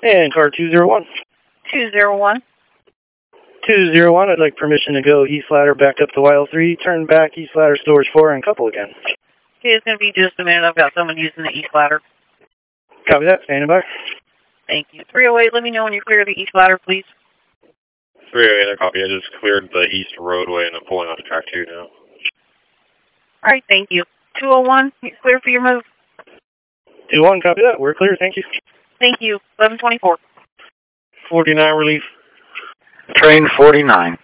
And car 201. 201. 201, I'd like permission to go east ladder back up to Wile 3, turn back east ladder storage 4, and couple again. Okay, it's going to be just a minute. I've got someone using the east ladder. Copy that, standing by. Thank you. 308, let me know when you clear the east ladder, please. 308, I copy. I just cleared the east roadway and I'm pulling onto track 2 now. All right, thank you. 201, you clear for your move? 2-1, copy that. We're clear, thank you. Thank you. 1124. 49 relief. Train 49.